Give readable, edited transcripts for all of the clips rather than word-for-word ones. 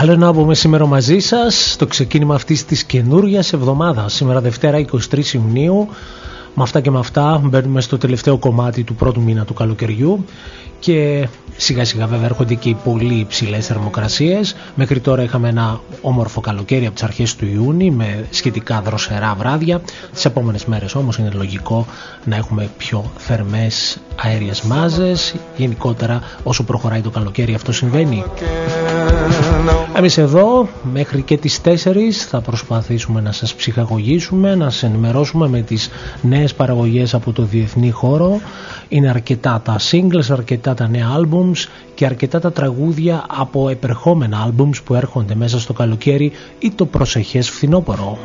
Άλλο ένα άλμπουμ σήμερα μαζί σας, το ξεκίνημα αυτής της καινούριας εβδομάδας. Σήμερα Δευτέρα 23 Ιουνίου. Με αυτά και με αυτά μπαίνουμε στο τελευταίο κομμάτι του πρώτου μήνα του καλοκαιριού και σιγά σιγά βέβαια έρχονται και οι πολύ υψηλές θερμοκρασίες. Μέχρι τώρα είχαμε ένα όμορφο καλοκαίρι από τις αρχές του Ιούνιου με σχετικά δροσερά βράδια. Τις επόμενες μέρες όμως είναι λογικό να έχουμε πιο θερμές αέριες μάζες. Γενικότερα όσο προχωράει το καλοκαίρι αυτό συμβαίνει. Εμείς εδώ μέχρι και τις 4 θα προσπαθήσουμε να σας ψυχαγωγήσουμε, να σας ενημερώσουμε με τις νέες παραγωγές από το διεθνή χώρο. Είναι αρκετά τα singles, αρκετά τα νέα albums και αρκετά τα τραγούδια από επερχόμενα albums που έρχονται μέσα στο καλοκαίρι ή το προσεχές φθινόπωρο.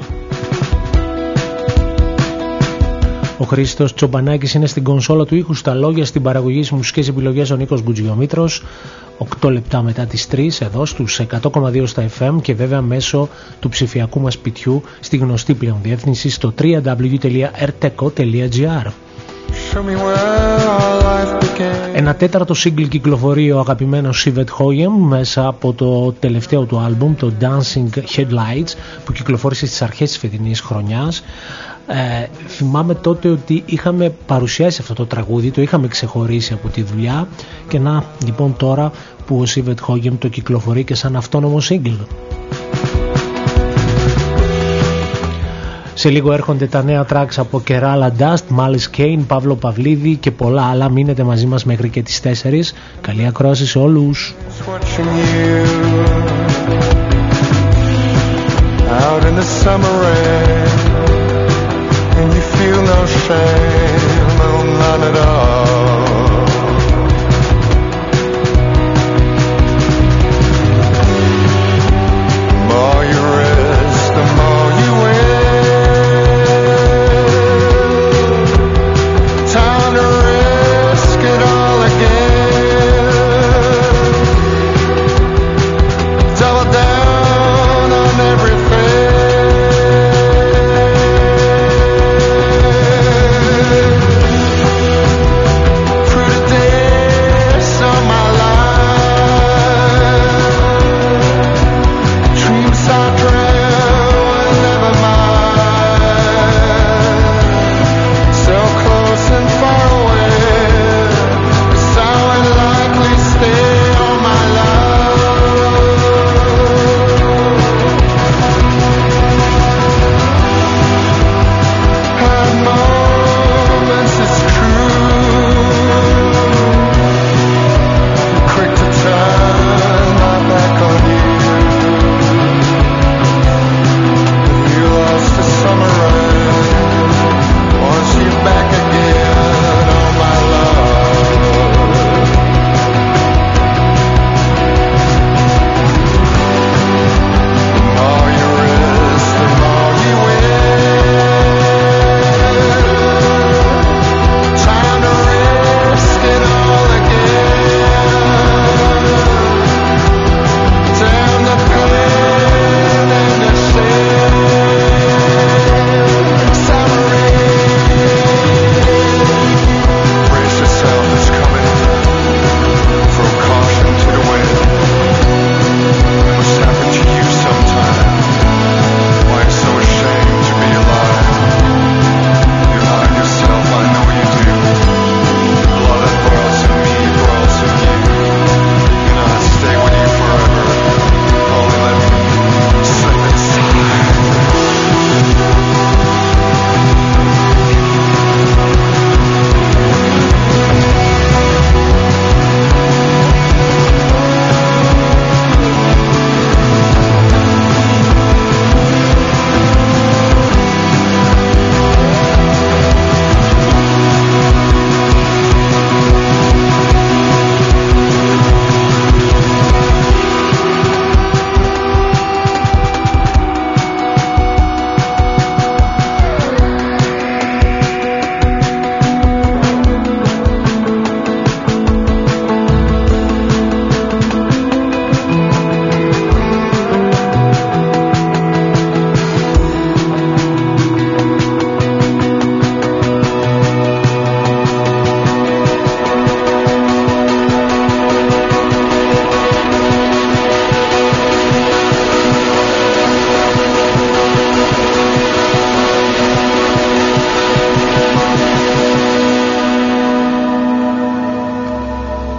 Ο Χρήστος Τσομπανάκης είναι στην κονσόλα του ήχου, στα λόγια, στην παραγωγή, στις μουσικές επιλογές ο Νίκος Μπουτζιομήτρος. 8 λεπτά μετά τις 3 εδώ στους 100,2 στα FM και βέβαια μέσω του ψηφιακού μας σπιτιού στη γνωστή πλέον διεύθυνση στο www.rteco.gr. Ένα τέταρτο single κυκλοφορεί ο αγαπημένος Sivet Hoyem μέσα από το τελευταίο του άλμπουμ, το Dancing Headlights, που κυκλοφόρησε στις αρχές της φετινής χρονιάς. Θυμάμαι τότε ότι είχαμε παρουσιάσει αυτό το τραγούδι, το είχαμε ξεχωρίσει από τη δουλειά και να λοιπόν τώρα που ο Sivet Hoyem το κυκλοφορεί και σαν αυτόνομο single. Σε λίγο έρχονται τα νέα tracks από Kerala Dust, Malice Kane, Παύλο Παυλίδη και πολλά άλλα. Μείνετε μαζί μας μέχρι και τις 4. Καλή ακρόαση σε όλους. Out in the summer rain, and you feel no shame, no, none at all. The more you risk, the more you win. Time to risk it all again. Double down on everything.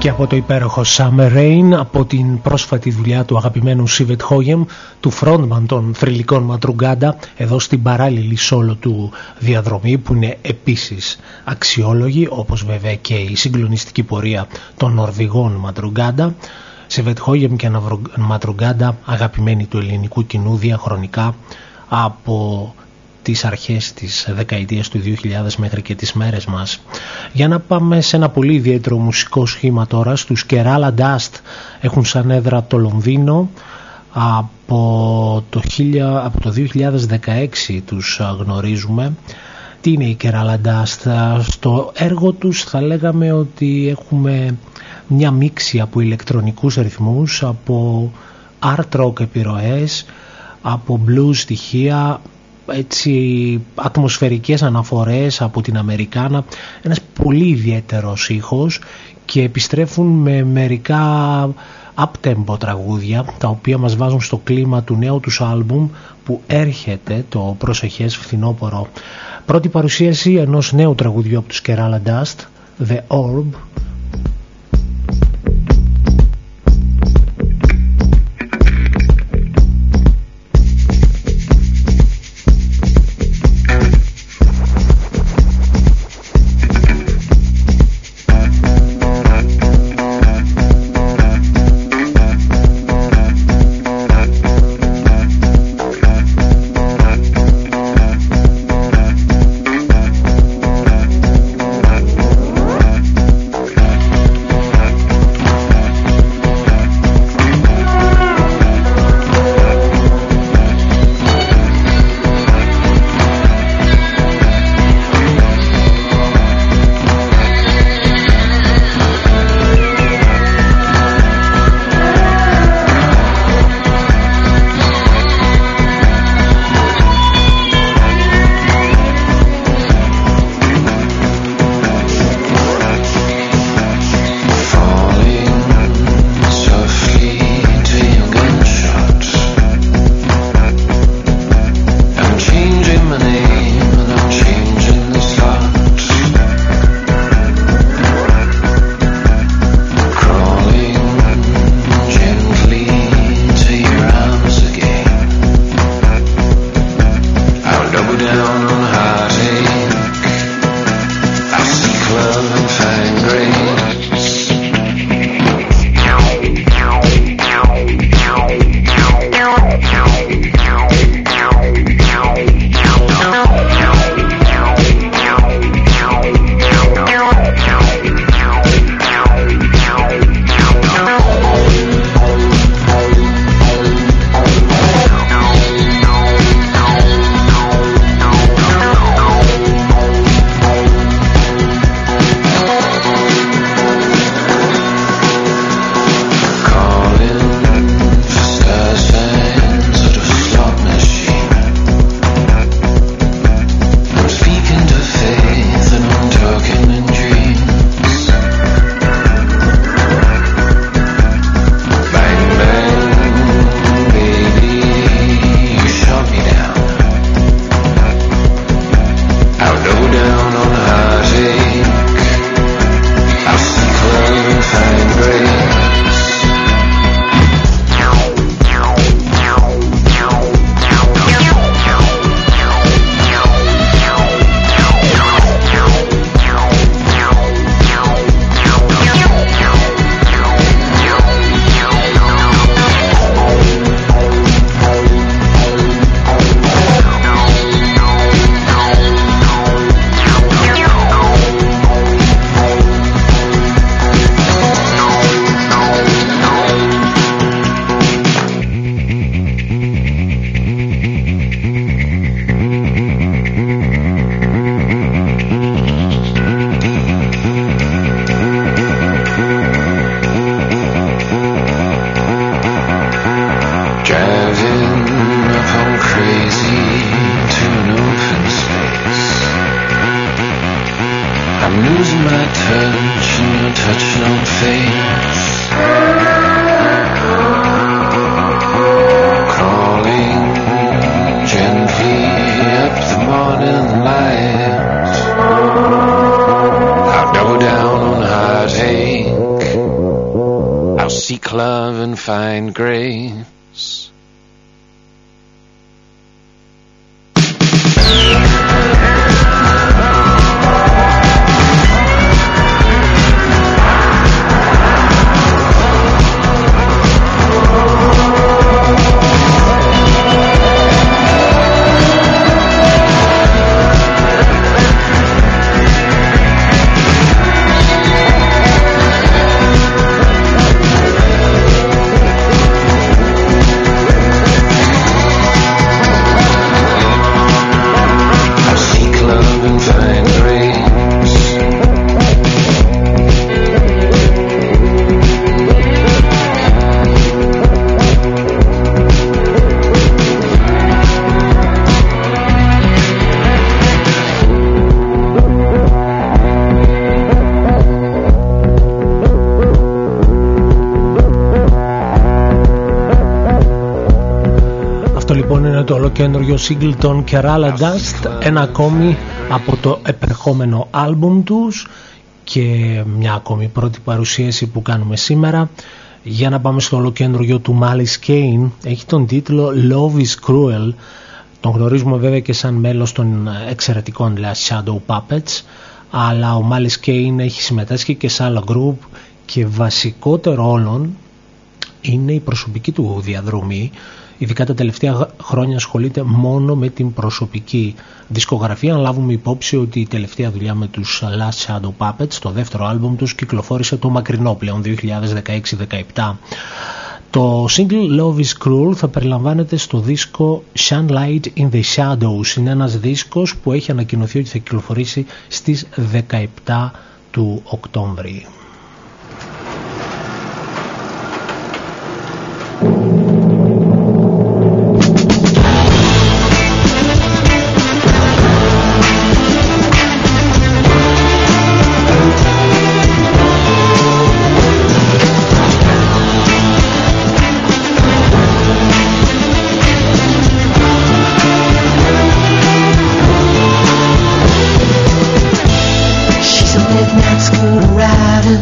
Και από το υπέροχο Summer Rain, από την πρόσφατη δουλειά του αγαπημένου Sivet Hoyem, του frontman των θρυλικών Ματρουγκάντα, εδώ στην παράλληλη solo του διαδρομή, που είναι επίσης αξιόλογη, όπως βέβαια και η συγκλονιστική πορεία των Νορβηγών Ματρουγκάντα. Sivet Hoyem και Ματρουγκάντα, αγαπημένοι του ελληνικού κοινού διαχρονικά από τις αρχές της δεκαετίας του 2000 μέχρι και τις μέρες μας. Για να πάμε σε ένα πολύ ιδιαίτερο μουσικό σχήμα τώρα, στους Kerala Dust. Έχουν σαν έδρα το Λονδίνο, από το 2016 τους γνωρίζουμε. Τι είναι η Kerala Dust? Στο έργο τους θα λέγαμε ότι έχουμε μια μίξη από ηλεκτρονικούς ρυθμούς, από art rock επιρροές, από blues στοιχεία, έτσι ατμοσφαιρικές αναφορές από την Αμερικάνα. Ένας πολύ ιδιαίτερος ήχος, και επιστρέφουν με μερικά up-tempo τραγούδια, τα οποία μας βάζουν στο κλίμα του νέου τους άλμπουμ που έρχεται το προσεχές φθινόπωρο. Πρώτη παρουσίαση ενός νέου τραγουδιού από τους Kerala Dust, The Orb. seek love and find grace. Το ολοκέντρο single των Kerala Dust, ένα ακόμη από το επερχόμενο άλμπουμ τους και μια ακόμη πρώτη παρουσίαση που κάνουμε σήμερα. Για να πάμε στο ολοκέντρο του Malice Kane, έχει τον τίτλο Love is Cruel. Τον γνωρίζουμε βέβαια και σαν μέλος των εξαιρετικών Shadow Puppets, αλλά ο Malice Kane έχει συμμετάσχει και σε άλλα group και βασικότερο όλων είναι η προσωπική του διαδρομή. Ειδικά τα τελευταία χρόνια ασχολείται μόνο με την προσωπική δισκογραφία. Αν λάβουμε υπόψη ότι η τελευταία δουλειά με τους Last Shadow Puppets, το δεύτερο άλμπουμ τους, κυκλοφόρησε το μακρινό πλέον 2016-17. Το single Love is Cruel θα περιλαμβάνεται στο δίσκο Sunlight in the Shadows. Είναι ένας δίσκος που έχει ανακοινωθεί ότι θα κυκλοφορήσει στις 17 του Οκτώβρη. School rider,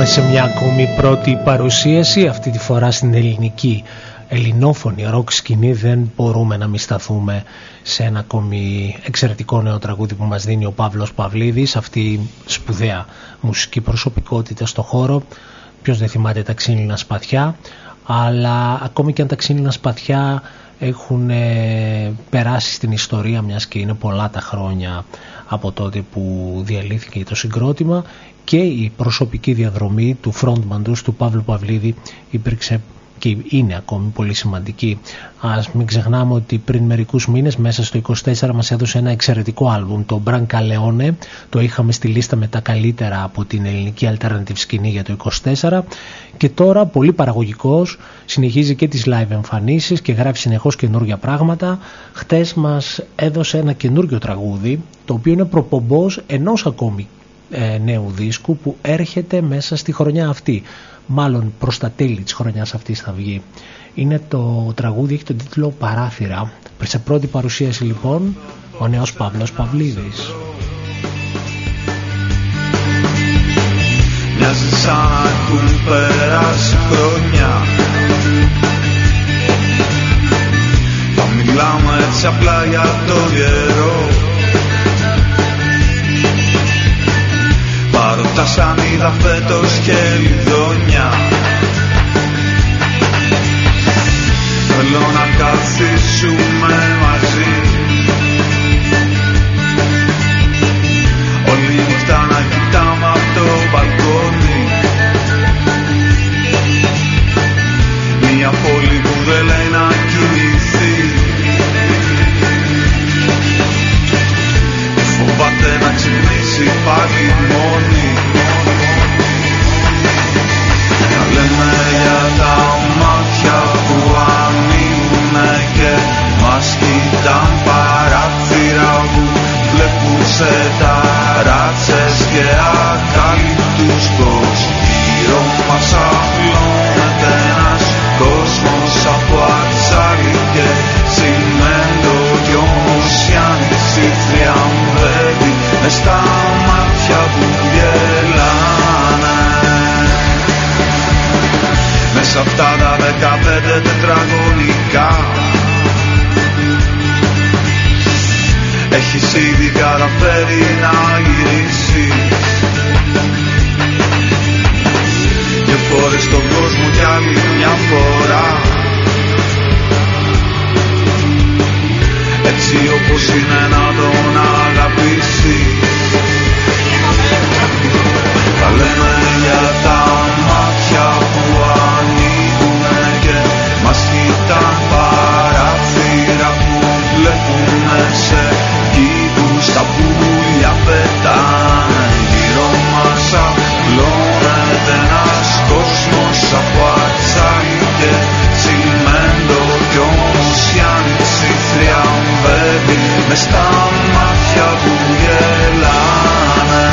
Πάμε σε μια ακόμη πρώτη παρουσίαση, αυτή τη φορά στην ελληνική ελληνόφωνη ροκ σκηνή. Δεν μπορούμε να μη σταθούμε σε ένα ακόμη εξαιρετικό νέο τραγούδι που μας δίνει ο Παύλος Παυλίδης, αυτή η σπουδαία μουσική προσωπικότητα στο χώρο. Ποιος δεν θυμάται τα ξύλινα σπαθιά, αλλά ακόμη και αν τα ξύλινα σπαθιά έχουν περάσει στην ιστορία, μιας και είναι πολλά τα χρόνια από τότε που διαλύθηκε το συγκρότημα, και η προσωπική διαδρομή του frontman τους, του Παύλου Παυλίδη, υπήρξε και είναι ακόμη πολύ σημαντική. Ας μην ξεχνάμε ότι πριν μερικούς μήνες, μέσα στο 24, μας έδωσε ένα εξαιρετικό άλμπουμ, το Brancaleone. Το είχαμε στη λίστα με τα καλύτερα από την ελληνική alternative σκηνή για το 24, και τώρα πολύ παραγωγικός συνεχίζει και τις live εμφανίσεις και γράφει συνεχώς καινούργια πράγματα. Χτες μας έδωσε ένα καινούργιο τραγούδι, το οποίο είναι προπομπός ενός ακόμη νέου δίσκου που έρχεται μέσα στη χρονιά αυτή. Μάλλον προς τα τέλη της χρονιάς αυτής θα βγει. Είναι το τραγούδι, έχει τον τίτλο Παράθυρα. Σε πρώτη παρουσίαση λοιπόν ο νέος Παύλος Παυλίδης. Μοιάζει σαν να έχουν περάσει χρόνια. Θα μιλάμε έτσι απλά για το καιρό. Παρότα σαν είδα φέτος και λιδόνια. Θέλω να καθίσουμε μαζί, όλη νύχτα να κοιτάμε από το μπαλκόνι. Μια πόλη που δεν λέει να κινηθεί, φοβάται να ξυπνήσει πάλι μόνη. Να λέμε για τα μάτια που ανοίγουνε και μας κοιτάν, παράθυρα που βλέπουν σε ταράτσες και ακάλυπτους πως γύρω μας απλώνεται ένας κόσμος από ατσάλι και τσιμέντο, κι όμως η άνοιξη θριαμβεύει μες στα μάτια που γελάνε. Μέσα αυτά τα 15 τετραγωνικά έχεις ήδη καταφέρει να γυρίσεις και φορές τον κόσμο κι άλλη μια φορά, έτσι όπως είναι να τον αγαπήσεις. Θα λέμε για τα μάτια που ανοίγουνε και μας κοιτάν, παράθυρα που βλέπουνε σε κήπους, τα πουλιά πετάνε. Γύρω μας απλώνεται ένας κόσμος από ατσάλι και τσιμέντο, κι όμως η άνοιξη θριαμβεύει μες στα μάτια που γελάνε.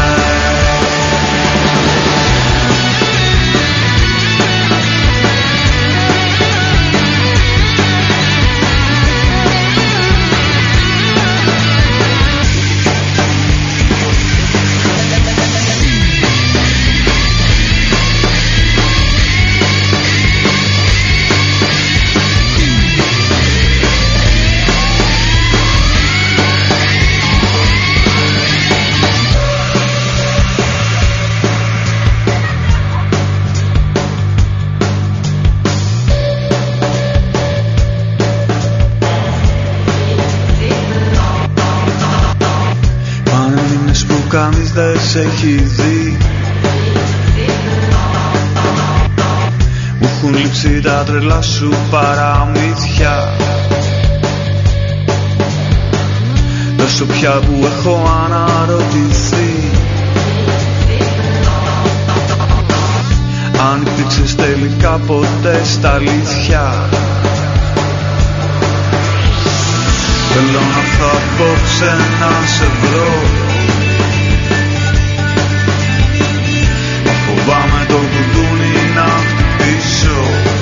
Κανείς δεν σε έχει δει, μου έχουν λείψει τα τρελά σου παραμύθια. Τόσο πια που έχω αναρωτηθεί αν υπήρξες τελικά ποτέ στα αλήθεια. Θέλω να έρθω απόψε να σε βρω, φοβάμαι το κουτούνι να χτυπήσω.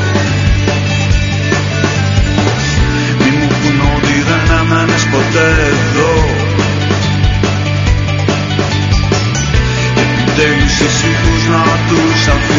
Μη μου πουν ότι δεν έμενες ποτέ εδώ, και επιτέλους εσύ τους να τους αφήσεις.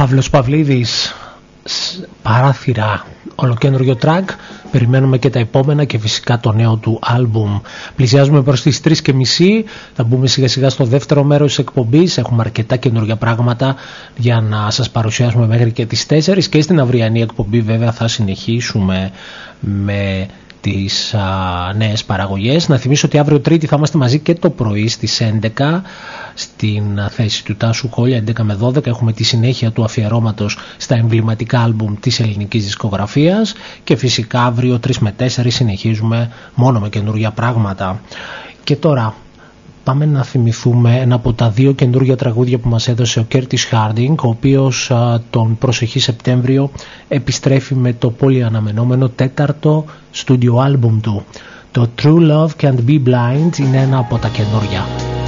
Παύλος Παυλίδης, Παράθυρα, ολοκένουργιο track. Περιμένουμε και τα επόμενα και φυσικά το νέο του άλμπουμ. Πλησιάζουμε προς τις 3:30. Θα μπούμε σιγά σιγά στο δεύτερο μέρος της εκπομπής. Έχουμε αρκετά καινούργια πράγματα για να σας παρουσιάσουμε μέχρι και τις 4. Και στην αυριανή εκπομπή βέβαια θα συνεχίσουμε με τις νέες παραγωγές. Να θυμίσω ότι αύριο Τρίτη θα είμαστε μαζί και το πρωί στις 11 στην θέση του Τάσου Κόλια, 11 με 12. Έχουμε τη συνέχεια του αφιερώματος στα εμβληματικά άλμπουμ της ελληνικής δισκογραφίας και φυσικά αύριο 3 με 4 συνεχίζουμε μόνο με καινούργια πράγματα. Και τώρα πάμε να θυμηθούμε ένα από τα 2 καινούργια τραγούδια που μας έδωσε ο Curtis Harding, ο οποίος τον προσεχή Σεπτέμβριο επιστρέφει με το πολύ αναμενόμενο 4ο στούντιο άλμπουμ του. Το True Love Can't Be Blind είναι ένα από τα καινούργια.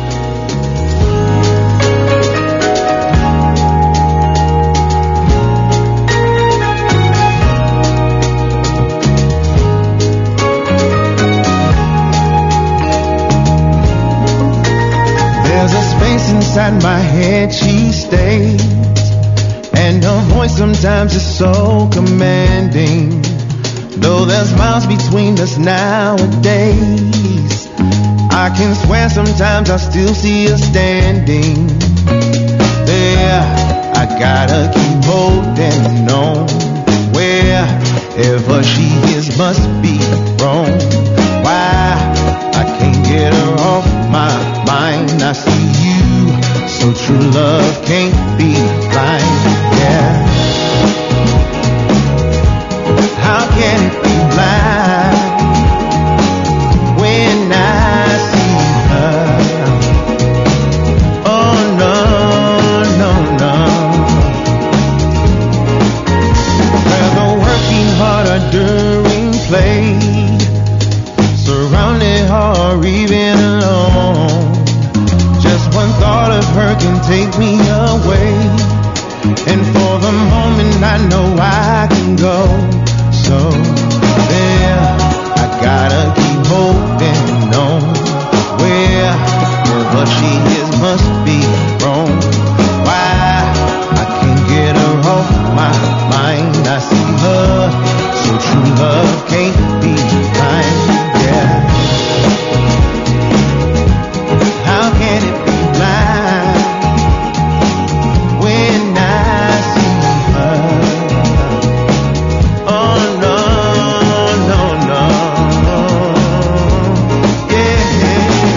Inside my head she stays, and her voice sometimes is so commanding. Though there's miles between us nowadays, I can swear sometimes I still see her standing there. I gotta keep holding on. Wherever she is must be wrong. Why I can't get her off my mind. I see you, so true love can't be blind, yeah. How can it be blind when I see her? Oh no, no, no. Whether working hard or during play, surrounded or even alone, just one thought of her can take me away. And for the moment I know I can go. So there, I gotta keep holding on. Wherever she is must be wrong. Why I can't get her off my mind. I see her, so true love can't be blind, yeah. How can it be blind when I see her? Oh no, no, no, yeah.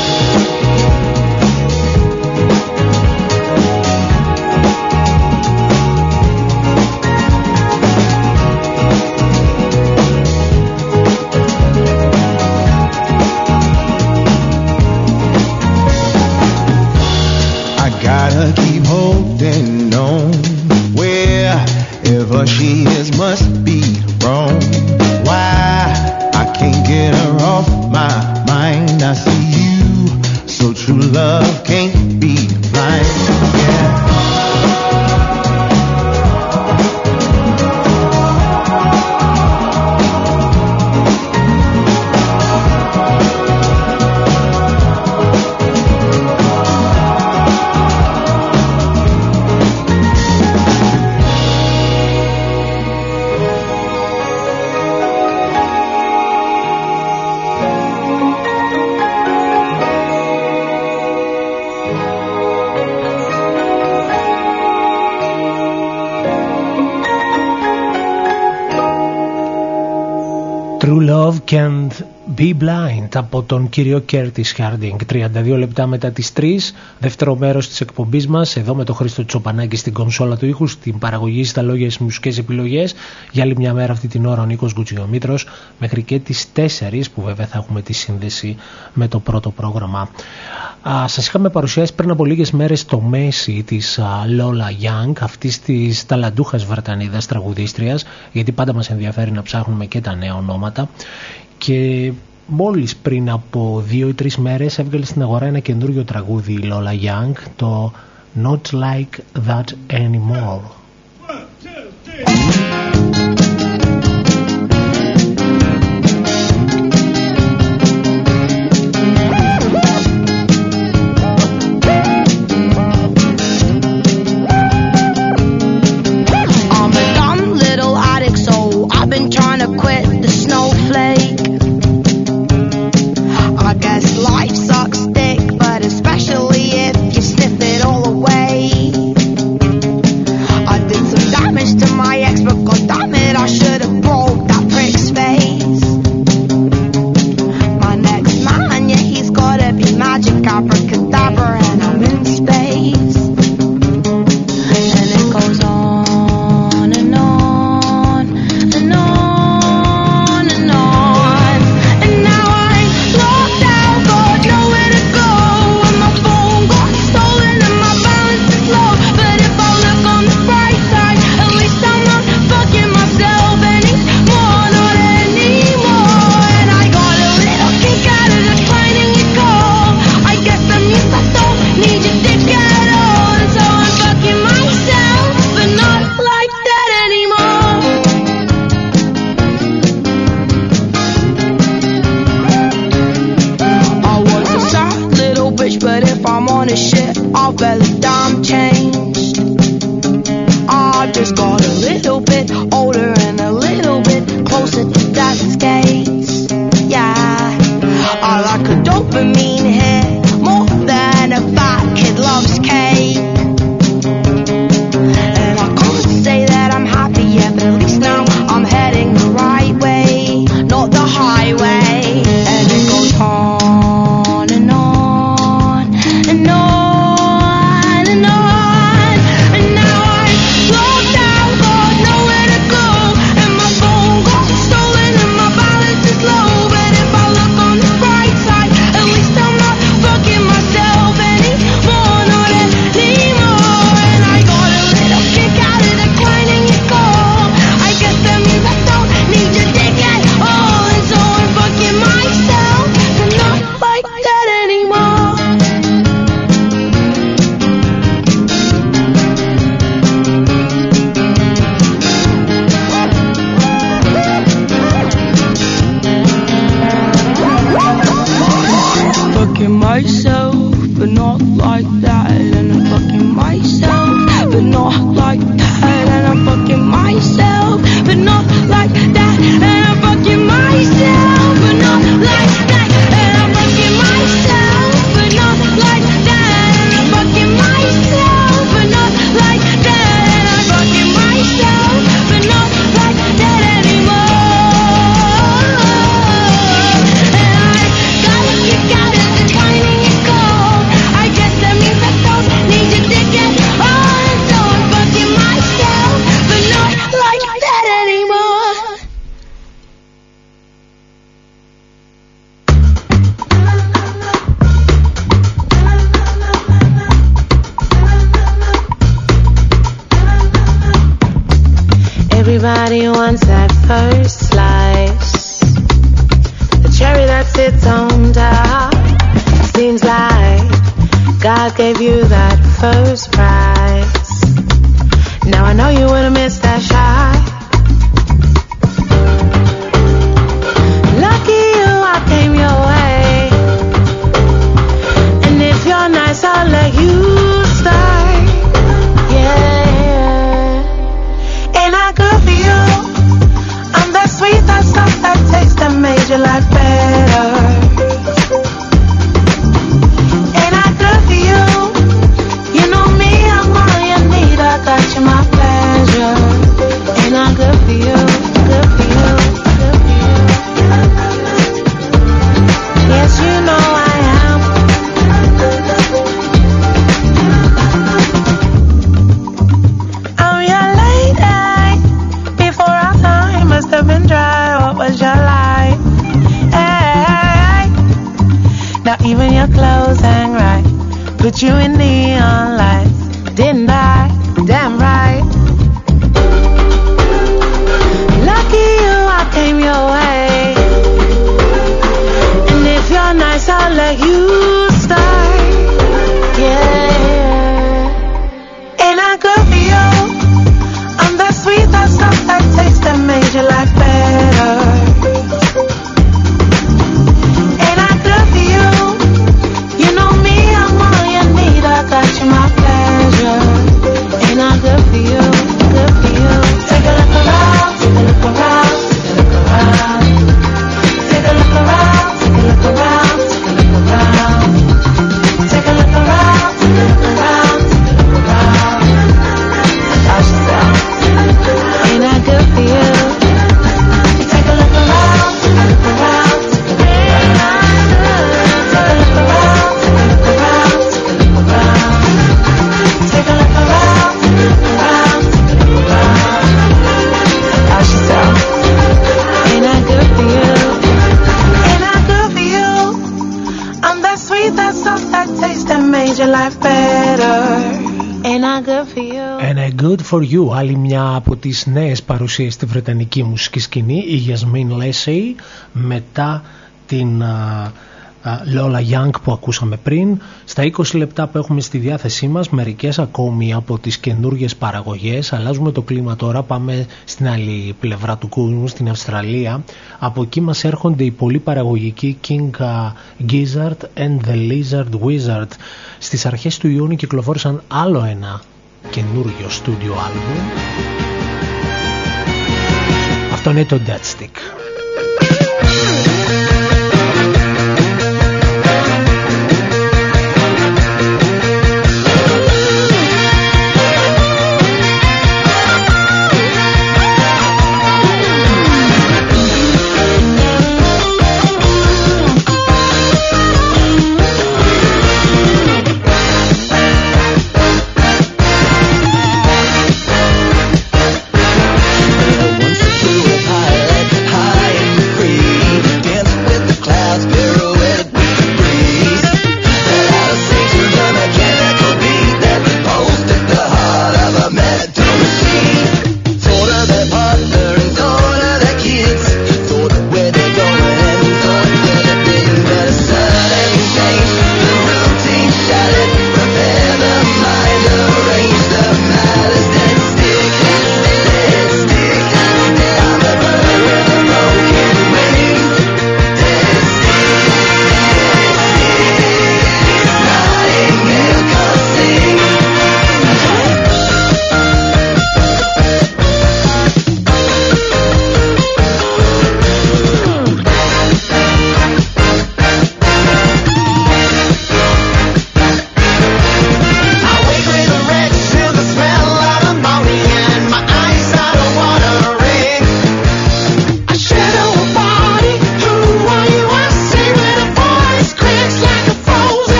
I gotta keep holding on. Wherever she is must be wrong. Why I can't get her off my mind. I see you, so true love can't be blind, yeah. True Love Can't Be Blind από τον κύριο Curtis Harding. 32 λεπτά μετά τις 3, δεύτερο μέρος της εκπομπής μας, εδώ με τον Χρήστο Τσοπανάκη στην κονσόλα του ήχου, στην παραγωγή, στα λόγια, στις μουσικές επιλογές. Για άλλη μια μέρα αυτή την ώρα ο Νίκος Γκουτσιομήτρος μέχρι και τις 4 που βέβαια θα έχουμε τη σύνδεση με το πρώτο πρόγραμμα. Σας είχαμε παρουσιάσει πριν από λίγες μέρες το Μέση της Lola Young, αυτής της ταλαντούχας Βρετανίδας τραγουδίστριας, γιατί πάντα μας ενδιαφέρει να ψάχνουμε και τα νέα ονόματα. Και μόλις πριν από 2 ή 3 μέρες έβγαλε στην αγορά ένα καινούριο τραγούδι η Lola Young, το Not Like That Anymore. Everybody wants that first slice, the cherry that sits on top. Seems like God gave you that first prize. Now I know you would've missed that shot. Lucky you, I came your way. And if you're nice, I'll let you start. Yeah. Ain't I good for you? I'm that sweet, that stuff that tastes that made your life better. Ain't I good for you? You know me, I'm all you need. I got you, my pleasure. Ain't I good for you? Good for you, good for you. Yes, you know I am. I'm your lady. Before our time must have been dry. What was your life? Hey. Now even your clothes hang right. Put you in neon lights. Didn't I? Damn right. Lucky you, I came your way. And if you're nice, I'll let you start. Yeah. Ain't I good for you? I'm that sweet, that stuff that tastes that made your life better. Ain't I good for you? You know me, I'm all you need. I got you, my pleasure. Ain't I good for you? Good for you. Take a look around, take a look around, take a look around. Take a look around, take a look around, take a look around. Take a look around, take a look around, take a look around. Ask yourself, ain't I good for you? Take a look around, take a look around, take a look around. Take a look around, take a look around, take a look around. Take a look around, take a look around, take a look around. Ask yourself, ain't I good for you? Ain't I good for you? I'm that sweet, that stuff that tastes that made your life better. Ain't I good for you? And a good for you, άλλη μια από τις νέες παρουσίες στη βρετανική μουσική σκηνή, η Yasmin Lacey, μετά την Lola Young που ακούσαμε πριν. Στα 20 λεπτά που έχουμε στη διάθεσή μας, μερικές ακόμη από τις καινούργιες παραγωγές. Αλλάζουμε το κλίμα τώρα, πάμε στην άλλη πλευρά του κόσμου, στην Αυστραλία. Από εκεί μας έρχονται οι πολύ παραγωγικοί King Gizzard and the Lizard Wizard. Στις αρχές του Ιούνιου κυκλοφόρησαν άλλο ένα καινούργιο στούντιο άλμπουμ. Αυτό είναι το Dead Stick. Once a true pirate, high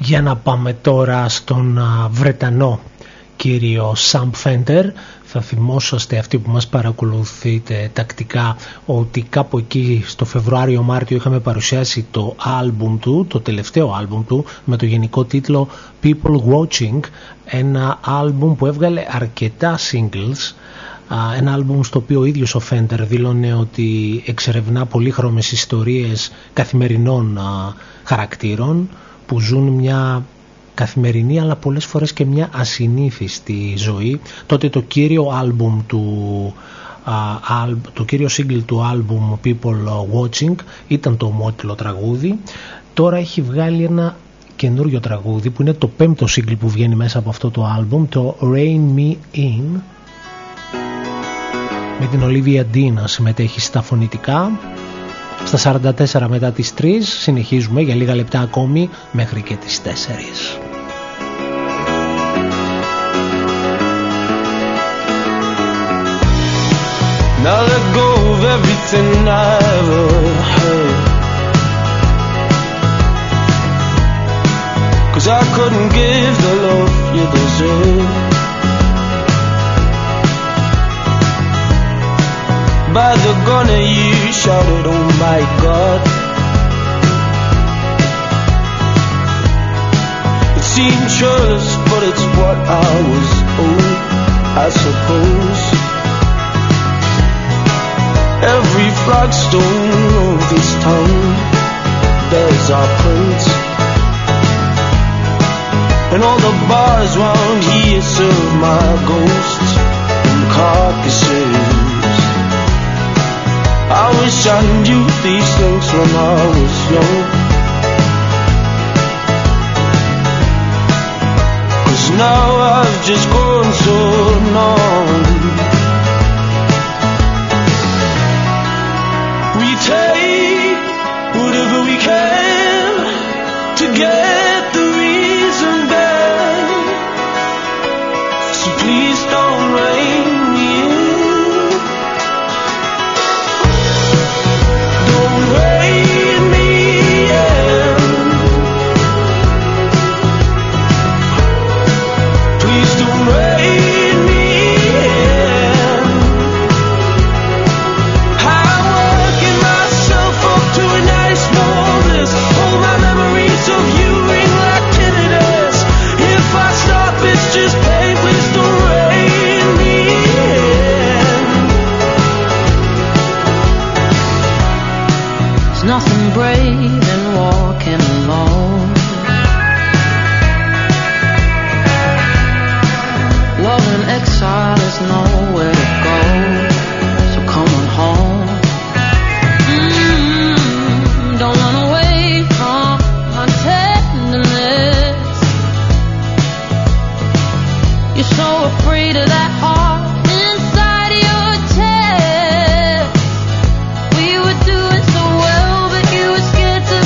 Για να πάμε τώρα στον Βρετανό κύριο Sam Fender. Θα θυμόσαστε αυτοί που μας παρακολουθείτε τακτικά ότι κάπου εκεί στο Φεβρουάριο-Μάρτιο είχαμε παρουσιάσει το άλμπουμ του, το τελευταίο άλμπουμ του, με το γενικό τίτλο People Watching, ένα άλμπουμ που έβγαλε αρκετά singles, ένα άλμπουμ στο οποίο ο ίδιος ο Fender δήλωνε ότι εξερευνά πολύχρωμες ιστορίες καθημερινών χαρακτήρων που ζουν μια καθημερινή αλλά πολλές φορές και μια ασυνήθιστη ζωή. Τότε το κύριο άλμπουμ το κύριο single του άλμπουμ People Watching ήταν το ομότιλο τραγούδι. Τώρα έχει βγάλει ένα καινούριο τραγούδι που είναι το 5ο single που βγαίνει μέσα από αυτό το άλμπουμ, το Rain Me In, με την Olivia Dean να συμμετέχει στα φωνητικά. Στα 44 μετά τις 3 συνεχίζουμε για λίγα λεπτά ακόμη μέχρι και τις 4. Now let go of everything I ever heard, 'cause I couldn't give the love you deserve. By the gunner you shouted, oh my God. It seemed churlish, but it's what I was owed, I suppose. Every flagstone of this town bears our prints, and all the bars round here serve my ghosts and carcasses. I wish I knew these things when I was young, 'cause now I've just grown so numb. We take whatever we can to get the reason back, so please don't rein me in. Don't rein me in. Please don't rein me in. I'm working myself up to a nice warmness. All my memories of you ring like tinnitus. If I stop, it's just pain. Please don't rein me in. There's nothing brave in walking alone. Love in exile is nowhere to go, so come on home. Don't run away from my tenderness. You're so afraid of that heart inside your chest. We were doing so well, but you were scared to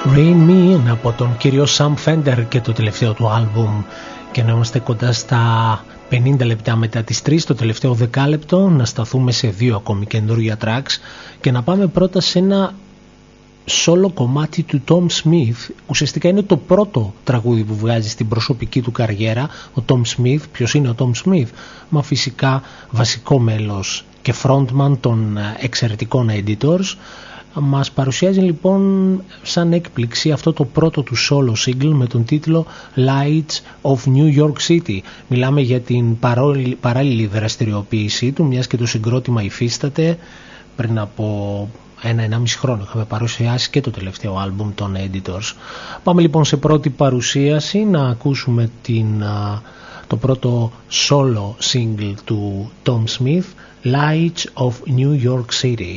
Rain Me από τον κύριο Sam Fender και το τελευταίο του άλμπουμ, και να είμαστε κοντά στα 50 λεπτά μετά τις 3, το τελευταίο δεκάλεπτο να σταθούμε σε δύο ακόμη καινούργια tracks και να πάμε πρώτα σε ένα solo κομμάτι του Tom Smith. Ουσιαστικά είναι το πρώτο τραγούδι που βγάζει στην προσωπική του καριέρα ο Tom Smith. Ποιος είναι ο Tom Smith? Μα φυσικά βασικό μέλος και frontman των εξαιρετικών Editors. Μας παρουσιάζει λοιπόν σαν έκπληξη αυτό το πρώτο του solo single με τον τίτλο Lights of New York City. Μιλάμε για την παράλληλη δραστηριοποίησή του, μιας και το συγκρότημα υφίσταται. Πριν από 1-1,5 χρόνο είχαμε παρουσιάσει και το τελευταίο άλμπουμ των Editors. Πάμε λοιπόν σε πρώτη παρουσίαση να ακούσουμε το πρώτο solo single του Tom Smith, Lights of New York City.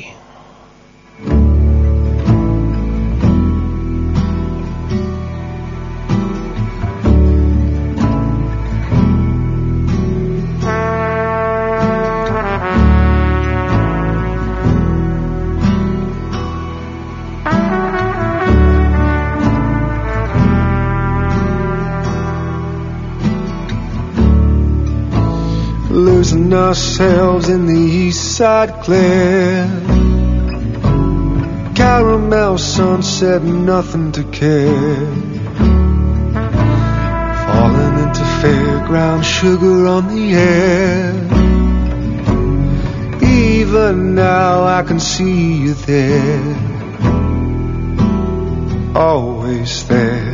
Losing ourselves in the east side glare, caramel sunset, nothing to care, falling into fairground sugar on the air. Even now I can see you there, always there.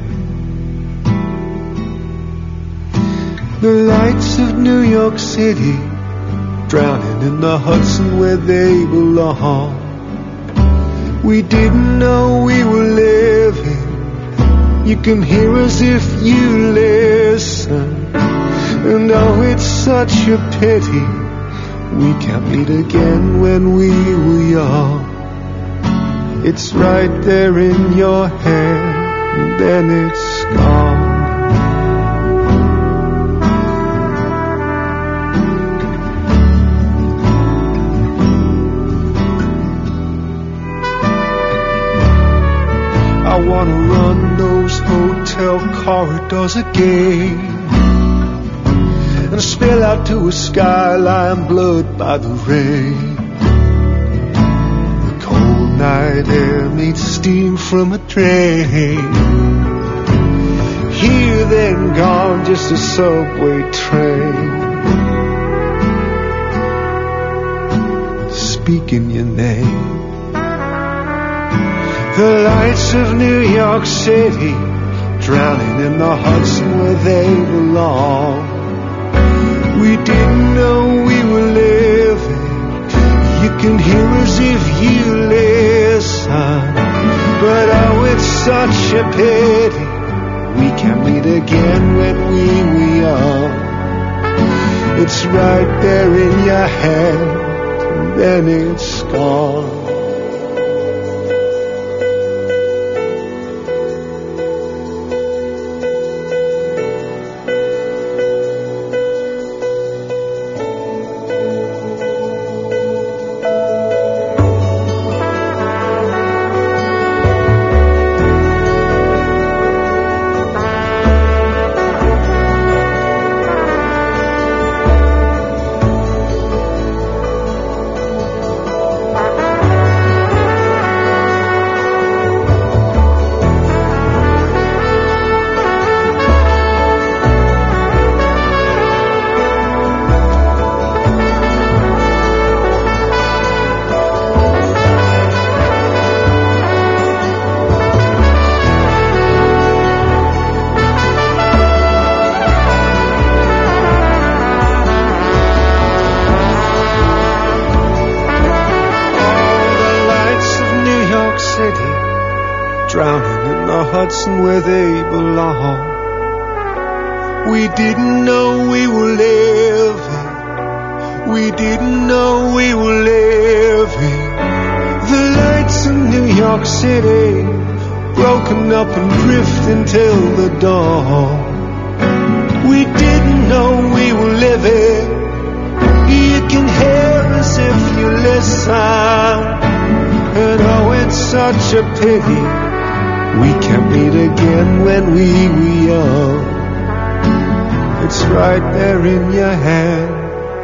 The lights of New York City, drowning in the Hudson where they belong. We didn't know we were living. You can hear us if you listen. And oh, it's such a pity we can't meet again when we were young. It's right there in your hand, and then it's gone. I wanna run those hotel corridors again and spill out to a skyline blurred by the rain. The cold night air meets steam from a train. Here then gone, just a subway train speaking your name. The lights of New York City, drowning in the Hudson where they belong. We didn't know we were living. You can hear us if you listen. But oh, it's such a pity we can't meet again when we were young. It's right there in your hand, and then it's gone. Where they belong. We didn't know we were living. We didn't know we were living. The lights of New York City, broken up and drifting till the dawn. We didn't know we were living. You can hear us if you listen. And oh, it's such a pity We can't meet again when we were young. It's right there in your hand.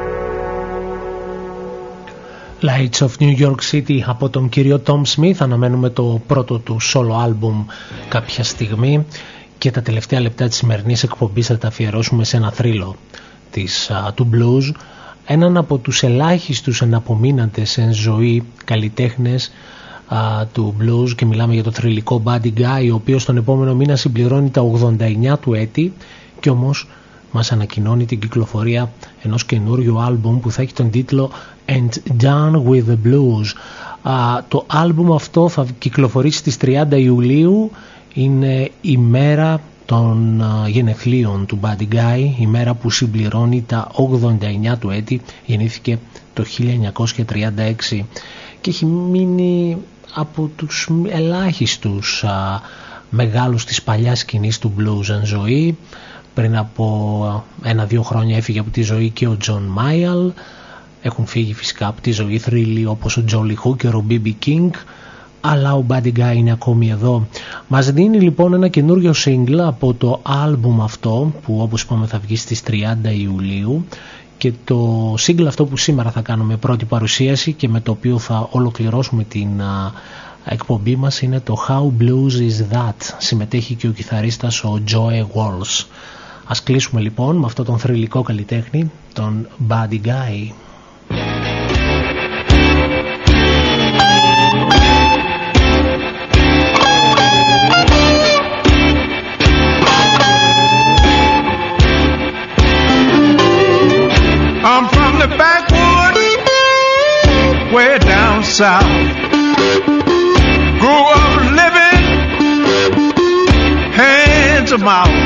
Lights of New York City από τον κύριο Tom Smith. Αναμένουμε το πρώτο του solo album κάποια στιγμή και τα τελευταία λεπτά της σημερινής εκπομπής θα τα αφιερώσουμε σε ένα θρύλο του blues, έναν από τους ελάχιστους εναπομείναντες εν ζωή καλλιτέχνες του blues, και μιλάμε για το θρυλικό Buddy Guy, ο οποίος τον επόμενο μήνα συμπληρώνει τα 89 του έτη και όμως μας ανακοινώνει την κυκλοφορία ενός καινούριου άλμπουμ που θα έχει τον τίτλο And Done With The Blues. Το άλμπουμ αυτό θα κυκλοφορήσει στις 30 Ιουλίου, είναι η μέρα των γενεθλίων του Buddy Guy, η μέρα που συμπληρώνει τα 89 του έτη. Γεννήθηκε το 1936 και έχει μείνει από τους ελάχιστους μεγάλους της παλιάς σκηνής του blues εν ζωή. Πριν από 1-2 χρόνια έφυγε από τη ζωή και ο John Mayall. Έχουν φύγει φυσικά από τη ζωή θρύλοι όπως ο Jolly Hooker, ο B.B. King, αλλά ο Buddy Guy είναι ακόμη εδώ. Μας δίνει λοιπόν ένα καινούριο single από το άλμπουμ αυτό που όπως είπαμε θα βγει στις 30 Ιουλίου, και το single αυτό που σήμερα θα κάνουμε πρώτη παρουσίαση και με το οποίο θα ολοκληρώσουμε την εκπομπή μας είναι το How Blues Is That. Συμμετέχει και ο κιθαρίστας ο Joe Walsh. Ας κλείσουμε λοιπόν με αυτό τον θρυλικό καλλιτέχνη, τον Buddy Guy. I'm from the backwoods, way down south. Grew up living hand to mouth.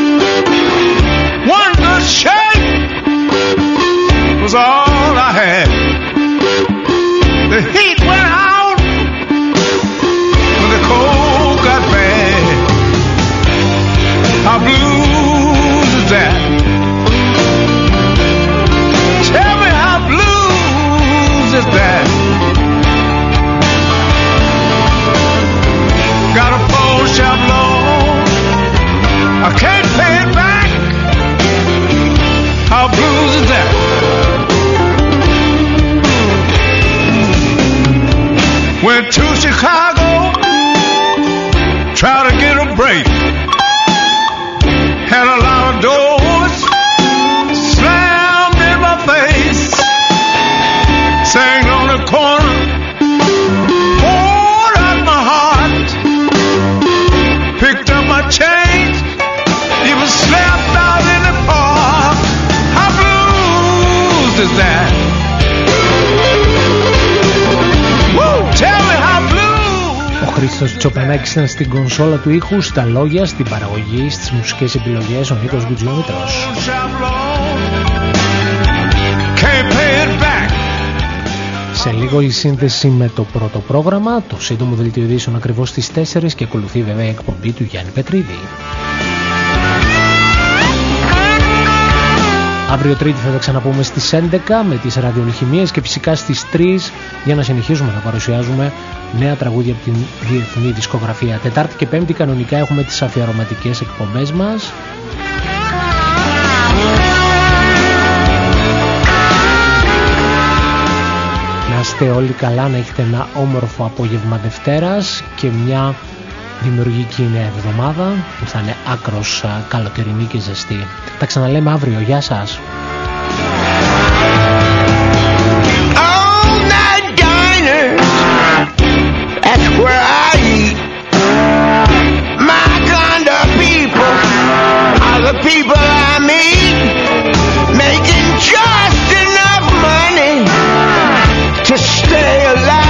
One good shake was all I had. The heat went out when the cold got bad. How blues is that? Tell me how blues is that? Got a phone shop loan, I can't pay it back. How blues is that? Went to Chicago, tried to get a break. Had a lot of doors slammed in my face. Sang on the corner, poured out my heart. Picked up my change, even slept out in the park. How blues is that? Woo, tell me how blues. Ο Χρήστος Τσοπανάκης ήταν στην κονσόλα του ήχου, στα λόγια, στην παραγωγή, στις μουσικές επιλογές, ο Νίκος Γκουτζιόμητρος. Σε λίγο η σύνδεση με το πρώτο πρόγραμμα, το σύντομο δελτίο ειδήσεων ακριβώς στις 4, και ακολουθεί βέβαια η εκπομπή του Γιάννη Πετρίδη. Αύριο Τρίτη θα τα ξαναπούμε στις 11 με τις ραδιολιχημίες και φυσικά στις 3 για να συνεχίζουμε να παρουσιάζουμε νέα τραγούδια από την διεθνή δισκογραφία. Τετάρτη και Πέμπτη κανονικά έχουμε τις αφιερωματικές εκπομπές μας. Να είστε όλοι καλά, να έχετε ένα όμορφο απόγευμα Δευτέρας και μια δημιουργική νέα εβδομάδα που θα είναι άκρος καλοκαιρινή και ζεστή. Τα ξαναλέμε αύριο. Γεια σας. People I meet making just enough money to stay alive.